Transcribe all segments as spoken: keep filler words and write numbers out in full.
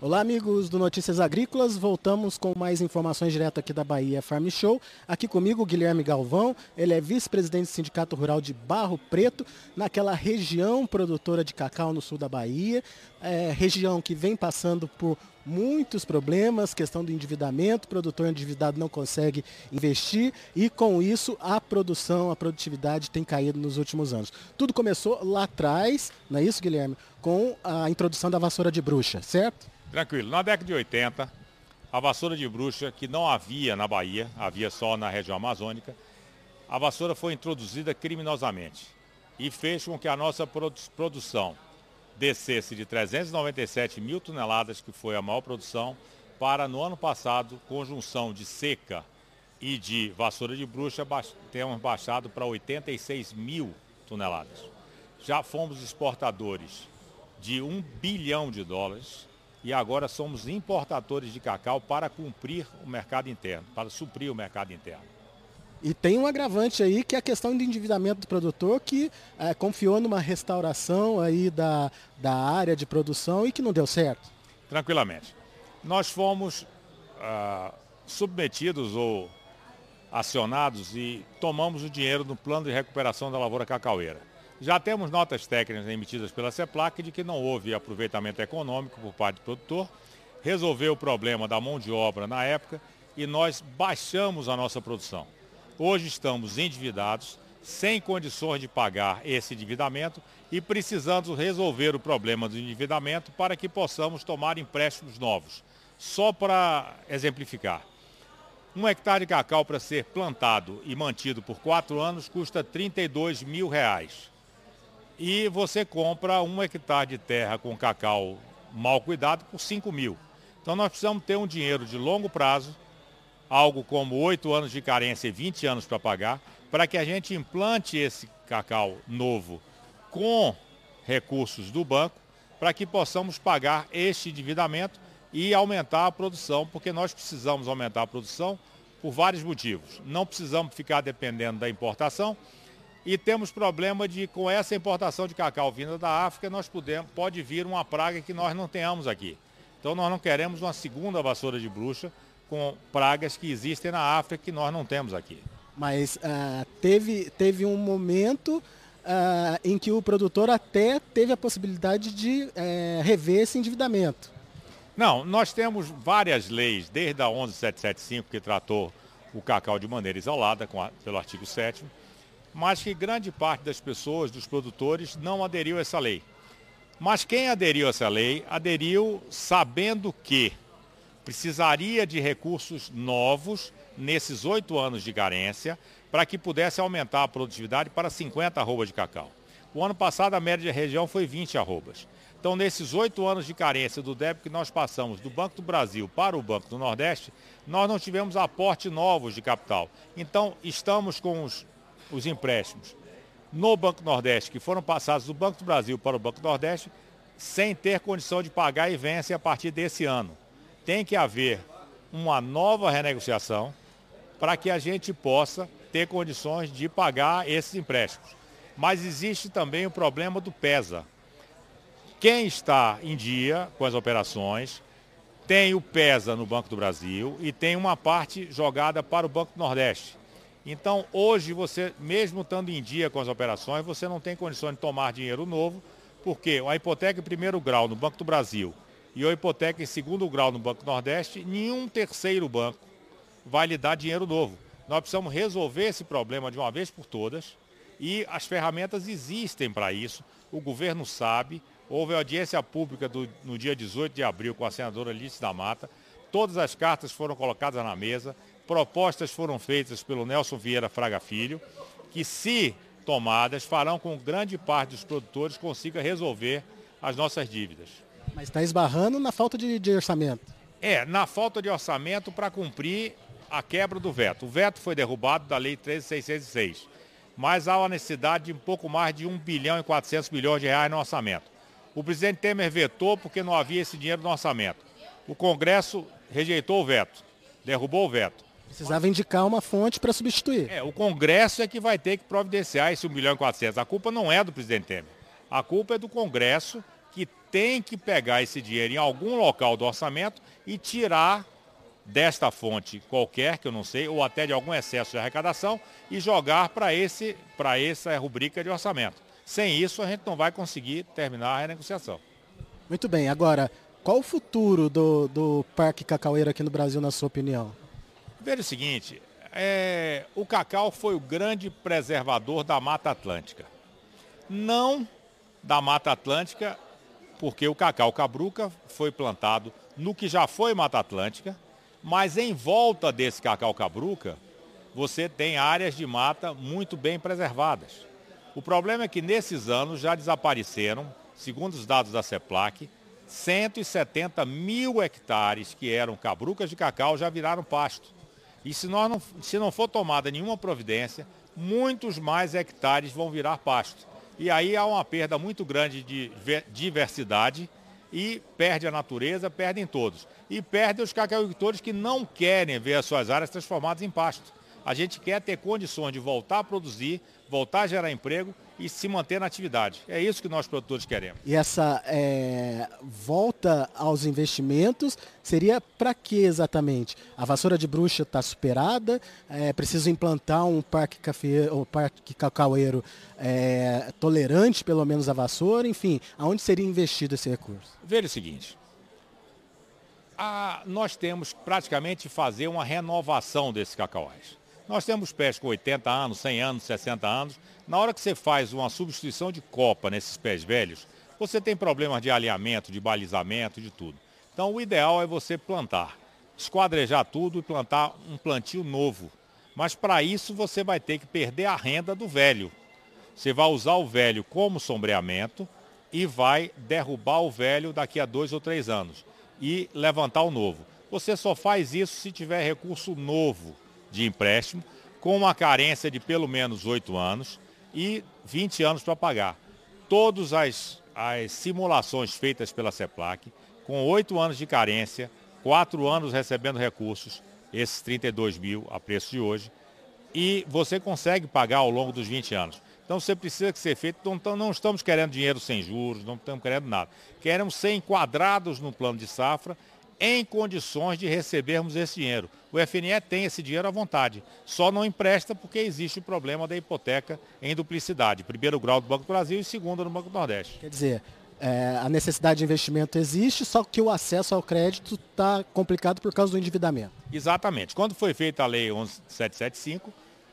Olá, amigos do Notícias Agrícolas. Voltamos com mais informações direto aqui da Bahia Farm Show. Aqui comigo o Guilherme Galvão. Ele é vice-presidente do Sindicato Rural de Barro Preto, naquela região produtora de cacau no sul da Bahia. É, região que vem passando por muitos problemas, questão do endividamento, o produtor endividado não consegue investir e com isso a produção, a produtividade tem caído nos últimos anos. Tudo começou lá atrás, não é isso, Guilherme? Com a introdução da vassoura de bruxa, certo? Tranquilo. Na década de oitenta, a vassoura de bruxa, que não havia na Bahia, havia só na região amazônica, a vassoura foi introduzida criminosamente e fez com que a nossa produção descesse de trezentos e noventa e sete mil toneladas, que foi a maior produção, para no ano passado, conjunção de seca e de vassoura de bruxa, temos baixado para oitenta e seis mil toneladas. Já fomos exportadores de um bilhão de dólares e agora somos importadores de cacau para cumprir o mercado interno, para suprir o mercado interno. E tem um agravante aí, que é a questão do endividamento do produtor, que é, confiou numa restauração aí da, da área de produção e que não deu certo. Tranquilamente. Nós fomos ah, submetidos ou acionados e tomamos o dinheiro no plano de recuperação da lavoura cacaueira. Já temos notas técnicas emitidas pela CEPLAC de que não houve aproveitamento econômico por parte do produtor, resolveu o problema da mão de obra na época e nós baixamos a nossa produção. Hoje estamos endividados, sem condições de pagar esse endividamento e precisando resolver o problema do endividamento para que possamos tomar empréstimos novos. Só para exemplificar, um hectare de cacau para ser plantado e mantido por quatro anos custa trinta e dois mil reais. E você compra um hectare de terra com cacau mal cuidado por cinco mil. Então nós precisamos ter um dinheiro de longo prazo, algo como oito anos de carência e vinte anos para pagar, para que a gente implante esse cacau novo com recursos do banco, para que possamos pagar este endividamento e aumentar a produção, porque nós precisamos aumentar a produção por vários motivos. Não precisamos ficar dependendo da importação e temos problema de, com essa importação de cacau vinda da África, nós podemos, pode vir uma praga que nós não tenhamos aqui. Então nós não queremos uma segunda vassoura de bruxa com pragas que existem na África que nós não temos aqui. Mas uh, teve, teve um momento uh, em que o produtor até teve a possibilidade de uh, rever esse endividamento. Não, nós temos várias leis, desde a onze mil setecentos e setenta e cinco, que tratou o cacau de maneira isolada, com a, pelo artigo sétimo, mas que grande parte das pessoas, dos produtores, não aderiu a essa lei. Mas quem aderiu a essa lei, aderiu sabendo que precisaria de recursos novos nesses oito anos de carência para que pudesse aumentar a produtividade para cinquenta arrobas de cacau. O ano passado a média da região foi vinte arrobas. Então nesses oito anos de carência do débito que nós passamos do Banco do Brasil para o Banco do Nordeste, nós não tivemos aporte novos de capital. Então estamos com os, os empréstimos no Banco do Nordeste que foram passados do Banco do Brasil para o Banco do Nordeste sem ter condição de pagar e vence a partir desse ano. Tem que haver uma nova renegociação para que a gente possa ter condições de pagar esses empréstimos. Mas existe também o problema do PESA. Quem está em dia com as operações tem o PESA no Banco do Brasil e tem uma parte jogada para o Banco do Nordeste. Então, hoje, você, mesmo estando em dia com as operações, você não tem condições de tomar dinheiro novo, porque a hipoteca em primeiro grau no Banco do Brasil e a hipoteca em segundo grau no Banco do Nordeste, nenhum terceiro banco vai lhe dar dinheiro novo. Nós precisamos resolver esse problema de uma vez por todas e as ferramentas existem para isso. O governo sabe, houve audiência pública do, no dia dezoito de abril com a senadora Lídice da Mata, todas as cartas foram colocadas na mesa, propostas foram feitas pelo Nelson Vieira Fraga Filho, que se tomadas farão com que grande parte dos produtores consiga resolver as nossas dívidas. Mas está esbarrando na falta de, de orçamento. É, na falta de orçamento para cumprir a quebra do veto. O veto foi derrubado da Lei treze mil seiscentos e seis, mas há uma necessidade de um pouco mais de um bilhão e quatrocentos milhões de reais no orçamento. O presidente Temer vetou porque não havia esse dinheiro no orçamento. O Congresso rejeitou o veto, derrubou o veto. Precisava indicar uma fonte para substituir. É, o Congresso é que vai ter que providenciar esse um bilhão e quatrocentos. A culpa não é do presidente Temer. A culpa é do Congresso, que tem que pegar esse dinheiro em algum local do orçamento e tirar desta fonte qualquer, que eu não sei, ou até de algum excesso de arrecadação, e jogar para esse, para essa rubrica de orçamento. Sem isso, a gente não vai conseguir terminar a renegociação. Muito bem. Agora, qual o futuro do, do Parque Cacaueiro aqui no Brasil, na sua opinião? Veja o seguinte, é, o cacau foi o grande preservador da Mata Atlântica. Não da Mata Atlântica, porque o cacau cabruca foi plantado no que já foi Mata Atlântica, mas em volta desse cacau cabruca, você tem áreas de mata muito bem preservadas. O problema é que nesses anos já desapareceram, segundo os dados da CEPLAC, cento e setenta mil hectares que eram cabrucas de cacau já viraram pasto. E se, nós não, se não for tomada nenhuma providência, muitos mais hectares vão virar pasto. E aí há uma perda muito grande de diversidade e perde a natureza, perdem todos. E perdem os cacauicultores que não querem ver as suas áreas transformadas em pasto. A gente quer ter condições de voltar a produzir, voltar a gerar emprego e se manter na atividade. É isso que nós produtores queremos. E essa é, volta aos investimentos seria para quê exatamente? A vassoura de bruxa está superada? É preciso implantar um parque, cafe... um parque cacaueiro é, tolerante, pelo menos, à vassoura? Enfim, aonde seria investido esse recurso? Veja o seguinte. A, nós temos praticamente fazer uma renovação desses cacauais. Nós temos pés com oitenta anos, cem anos, sessenta anos. Na hora que você faz uma substituição de copa nesses pés velhos, você tem problemas de alinhamento, de balizamento, de tudo. Então o ideal é você plantar, esquadrejar tudo e plantar um plantio novo. Mas para isso você vai ter que perder a renda do velho. Você vai usar o velho como sombreamento e vai derrubar o velho daqui a dois ou três anos e levantar o novo. Você só faz isso se tiver recurso novo de empréstimo, com uma carência de pelo menos oito anos e vinte anos para pagar. Todas as, as simulações feitas pela CEPLAC, com oito anos de carência, quatro anos recebendo recursos, esses trinta e dois mil a preço de hoje, e você consegue pagar ao longo dos vinte anos. Então você precisa que ser feito, não, não estamos querendo dinheiro sem juros, não estamos querendo nada. Queremos ser enquadrados no plano de safra, em condições de recebermos esse dinheiro. O F N E tem esse dinheiro à vontade, só não empresta porque existe o problema da hipoteca em duplicidade, primeiro grau do Banco do Brasil e segundo no Banco do Nordeste. Quer dizer, é, a necessidade de investimento existe, só que o acesso ao crédito está complicado por causa do endividamento. Exatamente. Quando foi feita a Lei onze mil setecentos e setenta e cinco,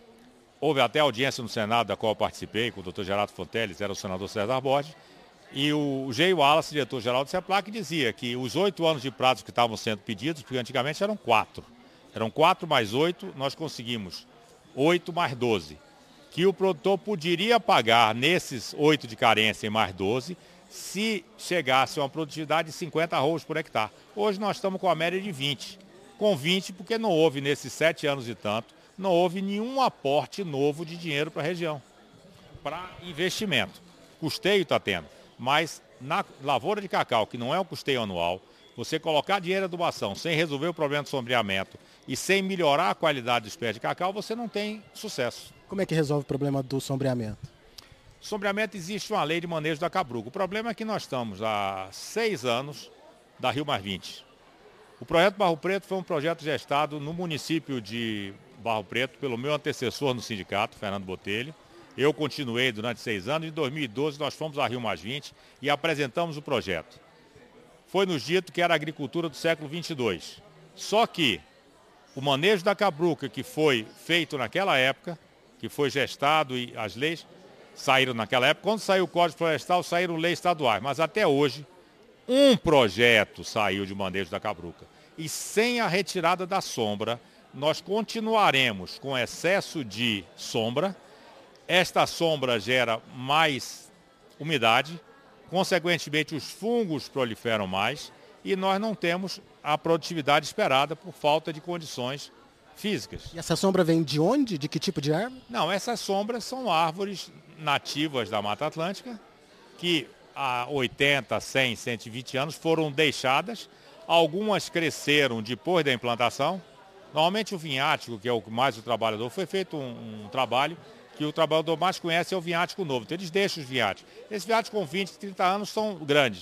houve até audiência no Senado, da qual eu participei, com o doutor Gerardo Fonteles, era o senador César Borges, e o G. Wallace, diretor-geral do CEPLAC, dizia que os oito anos de prazo que estavam sendo pedidos, porque antigamente eram quatro, eram quatro mais oito, nós conseguimos oito mais doze, que o produtor poderia pagar nesses oito de carência e mais doze, se chegasse a uma produtividade de cinquenta arrobas por hectare. Hoje nós estamos com a média de vinte. Com vinte, porque não houve nesses sete anos e tanto, não houve nenhum aporte novo de dinheiro para a região, para investimento. Custeio está tendo. Mas na lavoura de cacau, que não é um custeio anual, você colocar dinheiro em adubação sem resolver o problema do sombreamento e sem melhorar a qualidade dos pés de cacau, você não tem sucesso. Como é que resolve o problema do sombreamento? Sombreamento, existe uma lei de manejo da cabruca. O problema é que nós estamos há seis anos da Rio Mais vinte. O projeto Barro Preto foi um projeto gestado no município de Barro Preto pelo meu antecessor no sindicato, Fernando Botelho. Eu continuei durante seis anos. Em dois mil e doze nós fomos à Rio Mais vinte e apresentamos o projeto. Foi nos dito que era a agricultura do século vinte e dois. Só que o manejo da cabruca que foi feito naquela época, que foi gestado e as leis saíram naquela época, quando saiu o Código Florestal saíram leis estaduais, mas até hoje um projeto saiu de manejo da cabruca. E sem a retirada da sombra, nós continuaremos com excesso de sombra. Esta sombra gera mais umidade, consequentemente os fungos proliferam mais e nós não temos a produtividade esperada por falta de condições físicas. E essa sombra vem de onde? De que tipo de árvore? Não, essas sombras são árvores nativas da Mata Atlântica que há oitenta, cem, cento e vinte anos foram deixadas. Algumas cresceram depois da implantação. Normalmente o vinhático, que é o mais o trabalhador, foi feito um, um trabalho que o trabalhador mais conhece é o vinhático novo. Então eles deixam os vinháticos. Esses vinháticos com vinte, trinta anos são grandes.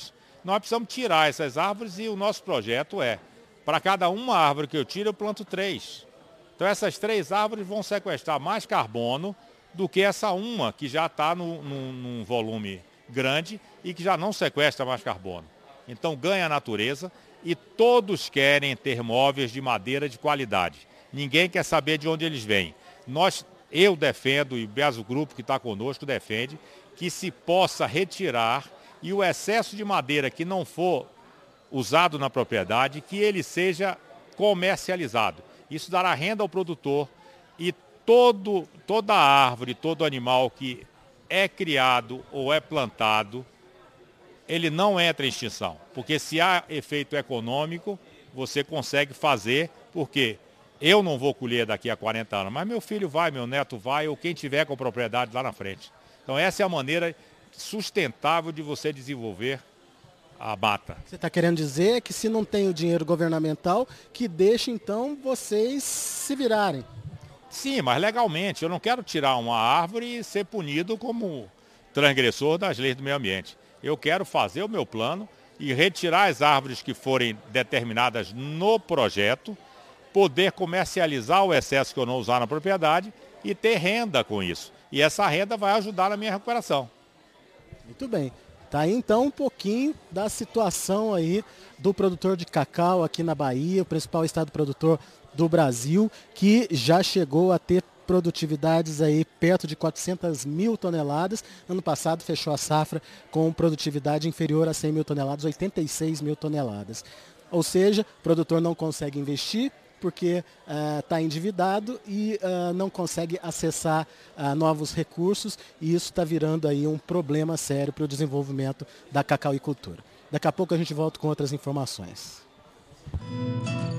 nós precisamos tirar essas árvores e o nosso projeto é, para cada uma árvore que eu tiro, eu planto três. Então essas três árvores vão sequestrar mais carbono do que essa uma que já está no, no, num volume grande e que já não sequestra mais carbono. Então ganha a natureza e todos querem ter móveis de madeira de qualidade. Ninguém quer saber de onde eles vêm. Nós, eu defendo, e o Bezo Grupo que está conosco defende, que se possa retirar e o excesso de madeira que não for usado na propriedade, que ele seja comercializado. Isso dará renda ao produtor e todo, toda árvore, todo animal que é criado ou é plantado, ele não entra em extinção. Porque se há efeito econômico, você consegue fazer, porque eu não vou colher daqui a quarenta anos, mas meu filho vai, meu neto vai, ou quem tiver com propriedade lá na frente. Então essa é a maneira sustentável de você desenvolver a mata. Você está querendo dizer que se não tem o dinheiro governamental, que deixe então vocês se virarem. Sim, mas legalmente. Eu não quero tirar uma árvore e ser punido como transgressor das leis do meio ambiente. Eu quero fazer o meu plano e retirar as árvores que forem determinadas no projeto, poder comercializar o excesso que eu não usar na propriedade e ter renda com isso. E essa renda vai ajudar na minha recuperação. Muito bem. Tá aí então um pouquinho da situação aí do produtor de cacau aqui na Bahia, o principal estado produtor do Brasil, que já chegou a ter produtividades aí perto de quatrocentas mil toneladas. Ano passado fechou a safra com produtividade inferior a cem mil toneladas, oitenta e seis mil toneladas. Ou seja, o produtor não consegue investir porque está uh, endividado e uh, não consegue acessar uh, novos recursos, e isso está virando aí um problema sério para o desenvolvimento da cacauicultura. Daqui a pouco a gente volta com outras informações.